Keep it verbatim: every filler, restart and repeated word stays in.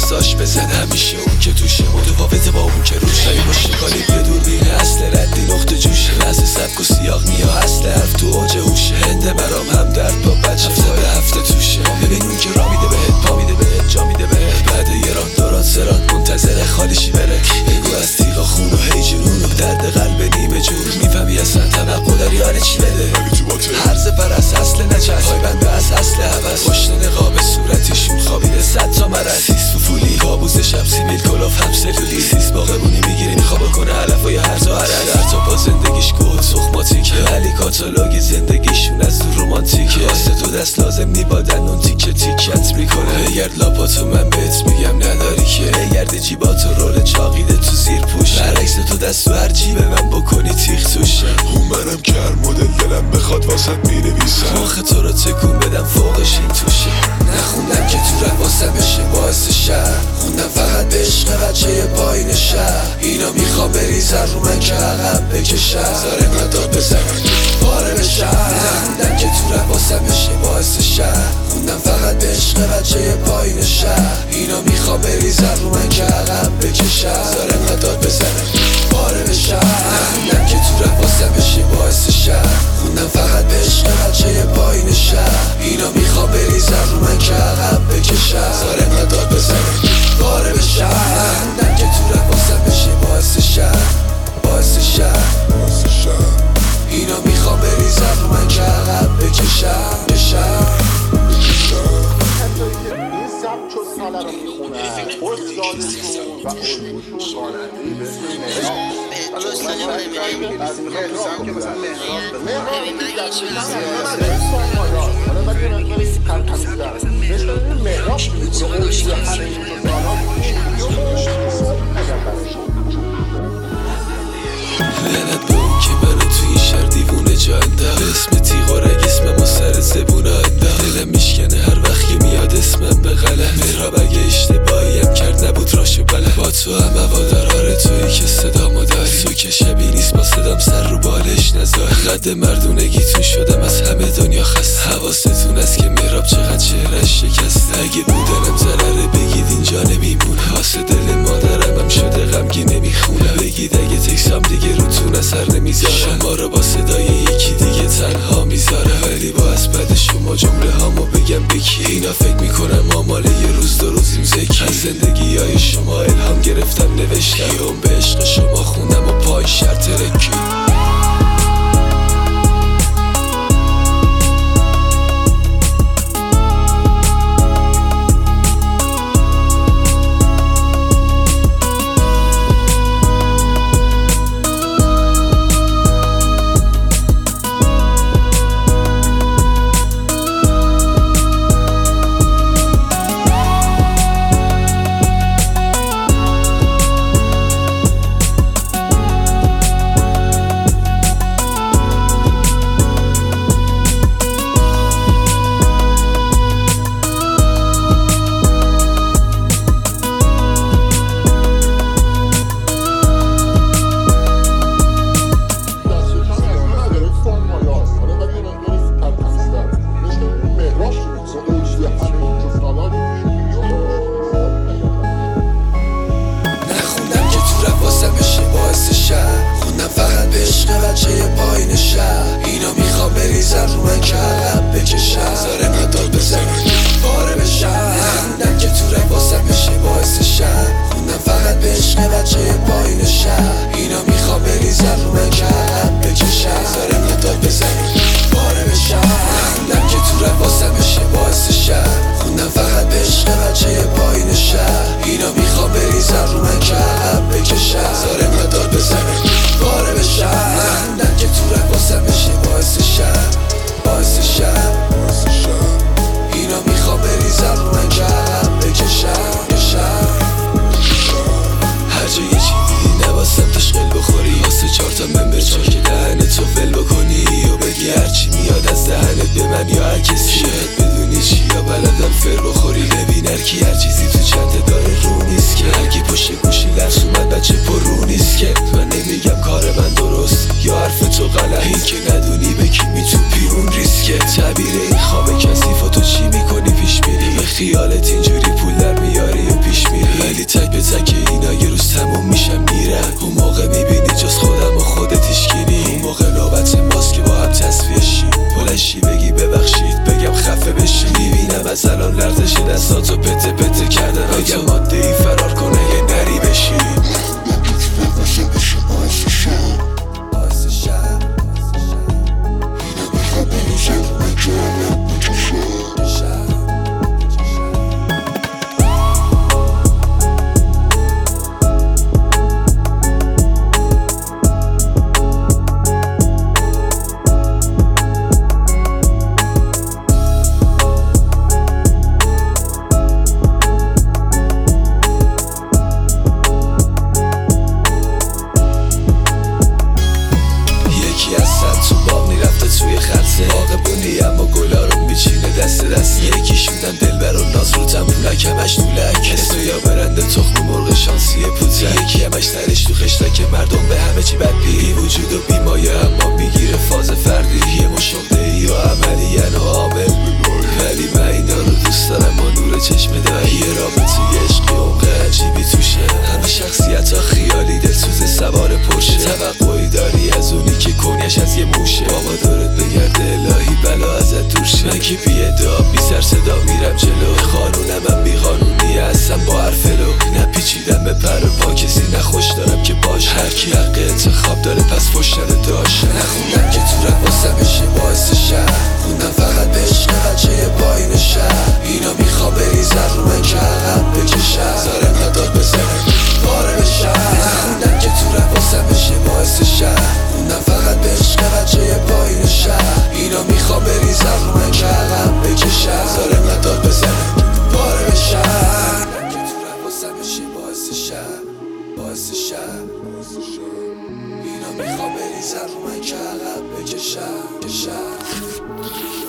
دستاش بزن، همیشه اون که توشه متفاوته با اون که روشه. ای باشه کالی به دوربینه اصل ردی نقطه جوشه، لحظه سبک و سیاق نیا اصل حرف تو اوج هوشه. هنده برام هم درد با بچه هفته به هفته توشه. ببین اون که را میده بهت، پا میده بهت، جا میده بهت. بعد یه راه دوران سران منتظر خالیشی بره. بگو از تیغا خون و هی جنون و درد قلب نیمه جور. میفهمی اصلا توقع داری آره چی بده. هرز پرست اصل نچست، پای بنده از اصل عوض. پشت نقاب صورتیشون خوابیده صد تا مرض. سیس فوفولی کابوس شب سیمیل کلاف هم سلولی. سیس باغبونی میگیری میخواب کنه علفای هرز و هرز. در تا با زندگیش گل سخماتیکه، ولی کاتالوگ زندگیشون از تو رومانتیکه. واسه تو دست لازم نی با دندون تیکه تیکت میکنه. بگرد لاپاتو من بهت میگم نداری که. بگرد جیباتو رول چاقیده تو زیر پوشه. برعکس تو دست تو هر جیب من بکنی تیخ توشه. اون منم که هر مدل دلم بخواد واسط مینویسم. مخ تو رو تکون بدم فوقش این توشه. نخوندم که تو رفت واسه بشه باعث شهر. خوندم فقط به عشق بچه پایین شهر. اینا میخوام بریزن رو من که عقب بکشم. زاره مداد بزن پاره بشم. نخوندم که تو رفت واسه بشه باعث شهر. خوندم فقط به عشق بچه پایین شهر. اینا میخوام بریزن رو من که عقب بکشم. زاره مداد بزن پاره بشم. نخوندم که تو رفت واسه بشه باعث شهر. خوندم فقط به عشق بچه پایین شهر. اینا میخوام بریزن رو من که عقب بکشم. زاره مداد بزن پاره بشم. نخوندم که تو رفت واسه بشه باعث شهر. باعث شهر اینا میخوام بریزن رو من که عقب بکشم. بشم این سبک و ساله رو میخونن استادشون و الگوشون خواننده‌ای به اسم مهراب. حالا از مهراب که مثلا مهراب مهراب حالا باید یه مقداری تنقیدم مثل این مهراب میکنه الگوی همه این لعنت به اون که منو توی این شهر دیوونه جا انداخت. به اسم تیغا رگ اسم ما سر زبونه انداخت. دلم میشکنه هر وقت که میاد اسمم به غلط. مهراب اگه اشتباهی هم کرد نبود راشو بلد. با تو هم هوادار آره تویی که صدامو داری. تو که شبیه نیست با صدام سر رو بالش نذاری. قد مردونگیتون شدم از همه دنیا خست. حواستون است که مهراب چقدر چهرش شکسته. اگه بودنم ضرره بگید اینجا نمیمونه. واسه دل مادرم هم شده غمگین نمیخونه. بگید اگه تکسام دیگه روتون اثر نمیذاره. شما رو با صدای یکی دیگه تنها میذاره. ولی با اسبد شما جمله هامو بگم بکی. اینا فکر میکنم ما مال یه روز دو روزیم زکی. از زندگی های شما الهام گرفتم نوشتم. یوم به عشق شما خوندم و پای شرط رکی. اینا میخوام بریزن رو من که عقب بکشم. زاره مداد بزن پاره بشم. نخوندم که تو رفت واسه بشه باعث شهر. خوندم فقط به عشق بچه پایین شهر. اینا میخوام بریزن رو من که عقب بکشم. زاره مداد بزن پاره بشم. نخوندم که تو رفت واسه بشه باعث شهر. خوندم فقط به عشق بچه پایین شهر. اینا میخوام بریزن رو من که عقب بکشم. زاره مداد بزن پاره بشم. نخوندم که تو رفت واسه بشه باعث شهر. باعث شهر اینا میخوام بریزن رو من که عقب بکشم. بشم هر جا یه چی دیدی نباستم تشغل بخوری. واسه چهار تا ممبر چار که دهنتو ول بکنی و بگی هرچی میاد از دهنت به من یا هر کسی. شاید بدونی چی یا بلدم فر بخوری. ببین هرکی هر چیزی تو چنده داره رو نیست که. هرکی پشت گوشی لرز اومد بچه پر رو نیست که. من نمیگم کار من درست یا حرف تو غلط. این که ندونی به کی میتوپی اون ریسکه. تعبیر این خواب کثیف و تو چی میکنی پیش میری. به خیالت اینجوری پول در میاری و پیش میری. میگفتن که اینا یه روز تموم میشن میرن. اون موقع میبینی جز خودم و خودت هیچکی. اون موقع نوبت ماست که با هم تصفیه شیم. بلنشی بگی ببخشید بگم خفه بشی. میبینم از الان لرزش دستاتو پته پته کردن. بگم ماده ای فرار کنه یه نری بشی. تو باغ میرفته توی خلصه باغبونی اما گلا رو میچینه دست دست. یکی شدم دلبر و ناز رو تمونک همش دولک. اسو یا برنده تخم مرغ شانسی پوتک. یکی همش ترش تو خشتک مردم به همه چی بد بی وجود و بیمایه اما میگیره فاز فردی. یه مشاهده ای و عملی و عامل ولی من اینا رو دوست دارم و نور چشم داری. یه رابطه عشقی عمق عجیبی توشه. همه شخصیت ها خیالی دلسوز سوار پرشه. توقعی داری از اونی که کنیش از یه موشه. بابا دورت بگرده الهی بلا ازت دور شه. من که بی ادعا بی سر صدا میرم جلو. قانونم هم بی قانونی هستم با هر فلو. نپیچیدم به پر و پا کسی نخوش دارم که باش. هر کی حق انتخاب داره پس فش نده داشت. نخوندم که تو رپ واسه بشه باعث شهر. خوندم فقط به عشق بچه پایین شهر. اینا میخوا بریزن رو من که عقب بکشن. زاره مداد بزنن باره بشن. نخوندم که تو رپ واسه بشه باعث شهر. خوندم فقط به عشق بچه پایین شهر. اینا میخوا بریزن رو من که عقب بکشن. زاره مداد بزنن باره بشن. که تو رپ واسه بشه باعث شهر. باعث شهر اینا میخوا بریزن رو من که عقب بکشن.